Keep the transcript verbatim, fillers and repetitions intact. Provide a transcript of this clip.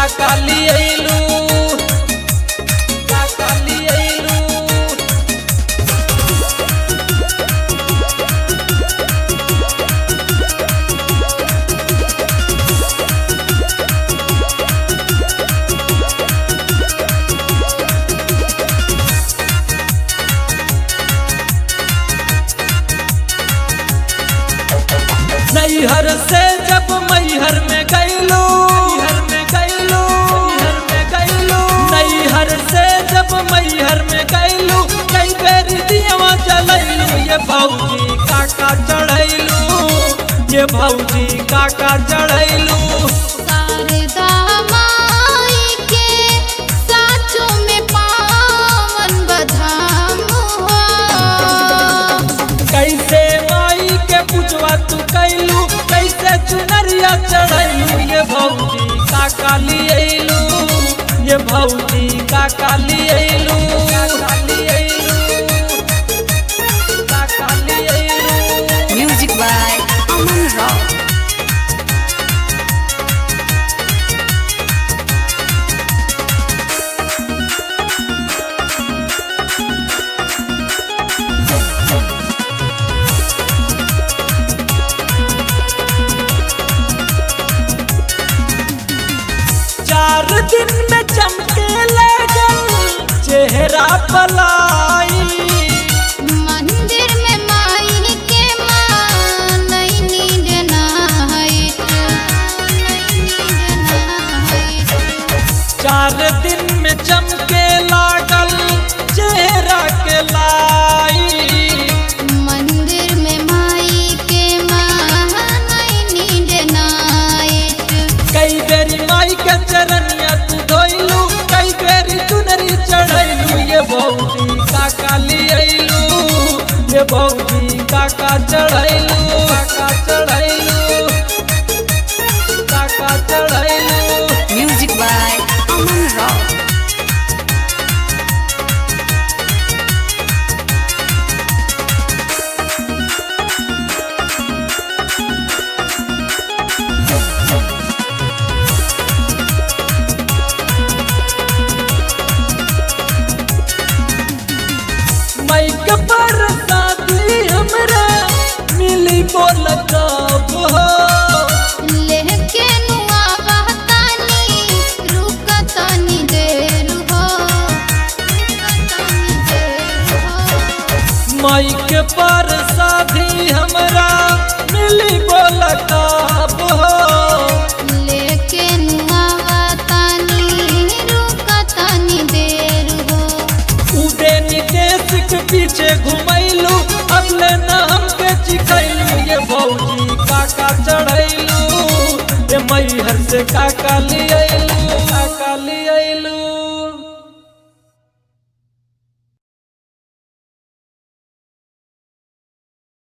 काका लियलू काका लियलू नैहर से जब मैहर में गईलू मैहर में गईलू मैहर में गईलू नैहर से जब मैहर में गईलू कई बेर दियवा जलैलू ये भौजी काका चढ़ैलू ये भौजी काका चढ़ैलू शारदा माई के साचो में पावन बधाम हो कैसे माई के पूजवा तू कैलू कैसे चुनरिया चढ़ैलू ये भौजी काका लियलू ये भौजी काका लियलू काका लियलू काका लियलू म्यूजिक बाय अमन राव। चार दिन में चमके लगल चेहरा पलाई मंदिर में माई के मां नहीं नींद नाहित चार दिन में चमके लागल चेहरा के लाई मंदिर में माई के मां नहीं नींद नाहित कई बेरी माई के चरनिया तू धोइलू कई बेरी चुनरी चढ़ैलू ये भौजी काका लियलू ये भौजी काका चढ़ैलू काका चढ़ैलू काका चढ़ैलू music by Aman Rao. Mike पर शादी हमरा मिली बोल कब हो लेके नुआ बहतानी रुकतानी देर हो रुकतानी देर हो माइक पर शादी हमरा मिली बोल कब हो लेके नुआ बहतानी रुकतानी देर हो उदे निदेश के पीछे घुमैलू अगले नाम के चिखैलू ये भौजी काका चढ़ैलू ये मैहर से काका लियलू काका लियलू